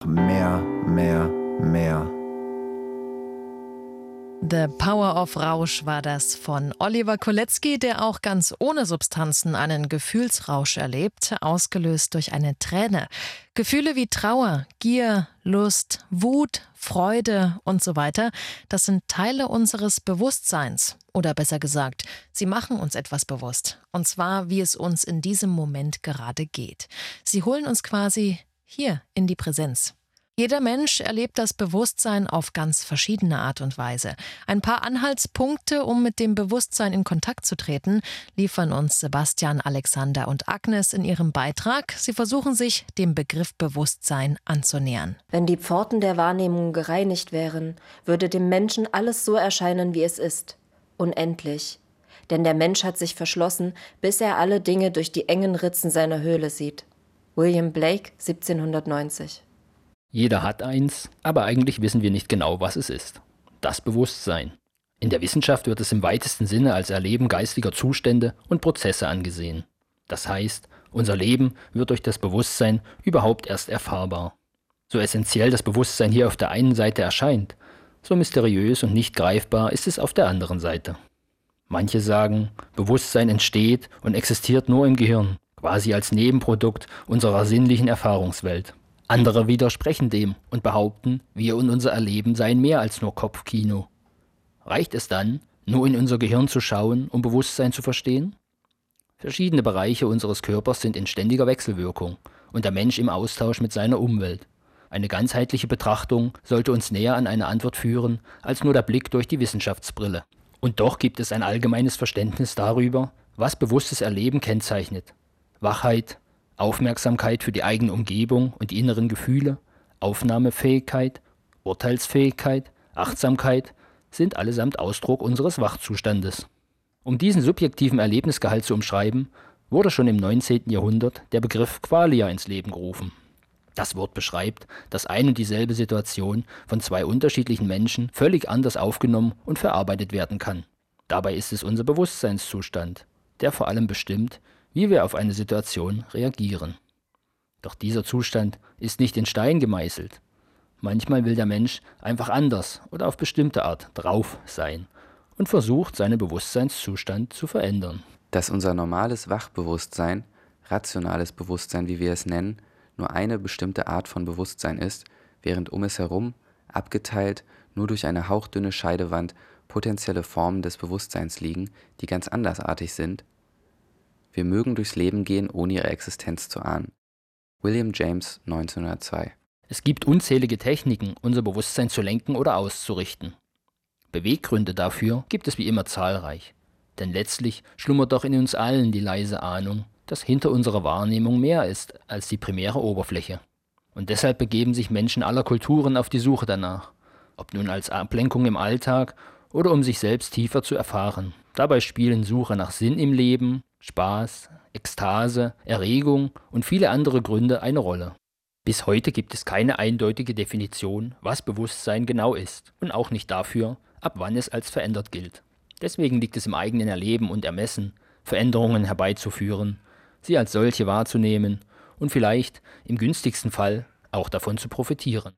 Mehr, mehr, mehr. The Power of Rausch war das von Oliver Kolecki, der auch ganz ohne Substanzen einen Gefühlsrausch erlebt, ausgelöst durch eine Träne. Gefühle wie Trauer, Gier, Lust, Wut, Freude und so weiter, das sind Teile unseres Bewusstseins. Oder besser gesagt, sie machen uns etwas bewusst. Und zwar, wie es uns in diesem Moment gerade geht. Sie holen uns quasi hier in die Präsenz. Jeder Mensch erlebt das Bewusstsein auf ganz verschiedene Art und Weise. Ein paar Anhaltspunkte, um mit dem Bewusstsein in Kontakt zu treten, liefern uns Sebastian, Alexander und Agnes in ihrem Beitrag. Sie versuchen sich dem Begriff Bewusstsein anzunähern. Wenn die Pforten der Wahrnehmung gereinigt wären, würde dem Menschen alles so erscheinen, wie es ist. Unendlich. Denn der Mensch hat sich verschlossen, bis er alle Dinge durch die engen Ritzen seiner Höhle sieht. William Blake, 1790. Jeder hat eins, aber eigentlich wissen wir nicht genau, was es ist. Das Bewusstsein. In der Wissenschaft wird es im weitesten Sinne als Erleben geistiger Zustände und Prozesse angesehen. Das heißt, unser Leben wird durch das Bewusstsein überhaupt erst erfahrbar. So essentiell das Bewusstsein hier auf der einen Seite erscheint, so mysteriös und nicht greifbar ist es auf der anderen Seite. Manche sagen, Bewusstsein entsteht und existiert nur im Gehirn, quasi als Nebenprodukt unserer sinnlichen Erfahrungswelt. Andere widersprechen dem und behaupten, wir und unser Erleben seien mehr als nur Kopfkino. Reicht es dann, nur in unser Gehirn zu schauen, um Bewusstsein zu verstehen? Verschiedene Bereiche unseres Körpers sind in ständiger Wechselwirkung und der Mensch im Austausch mit seiner Umwelt. Eine ganzheitliche Betrachtung sollte uns näher an eine Antwort führen, als nur der Blick durch die Wissenschaftsbrille. Und doch gibt es ein allgemeines Verständnis darüber, was bewusstes Erleben kennzeichnet. Wachheit, Aufmerksamkeit für die eigene Umgebung und die inneren Gefühle, Aufnahmefähigkeit, Urteilsfähigkeit, Achtsamkeit sind allesamt Ausdruck unseres Wachzustandes. Um diesen subjektiven Erlebnisgehalt zu umschreiben, wurde schon im 19. Jahrhundert der Begriff Qualia ins Leben gerufen. Das Wort beschreibt, dass ein und dieselbe Situation von zwei unterschiedlichen Menschen völlig anders aufgenommen und verarbeitet werden kann. Dabei ist es unser Bewusstseinszustand, der vor allem bestimmt, wie wir auf eine Situation reagieren. Doch dieser Zustand ist nicht in Stein gemeißelt. Manchmal will der Mensch einfach anders oder auf bestimmte Art drauf sein und versucht, seinen Bewusstseinszustand zu verändern. Dass unser normales Wachbewusstsein, rationales Bewusstsein, wie wir es nennen, nur eine bestimmte Art von Bewusstsein ist, während um es herum, abgeteilt, nur durch eine hauchdünne Scheidewand, potenzielle Formen des Bewusstseins liegen, die ganz andersartig sind. Wir mögen durchs Leben gehen, ohne ihre Existenz zu ahnen. William James, 1902. Es gibt unzählige Techniken, unser Bewusstsein zu lenken oder auszurichten. Beweggründe dafür gibt es wie immer zahlreich. Denn letztlich schlummert doch in uns allen die leise Ahnung, dass hinter unserer Wahrnehmung mehr ist als die primäre Oberfläche. Und deshalb begeben sich Menschen aller Kulturen auf die Suche danach. Ob nun als Ablenkung im Alltag oder um sich selbst tiefer zu erfahren. Dabei spielen Suche nach Sinn im Leben, Spaß, Ekstase, Erregung und viele andere Gründe eine Rolle. Bis heute gibt es keine eindeutige Definition, was Bewusstsein genau ist und auch nicht dafür, ab wann es als verändert gilt. Deswegen liegt es im eigenen Erleben und Ermessen, Veränderungen herbeizuführen, sie als solche wahrzunehmen und vielleicht im günstigsten Fall auch davon zu profitieren.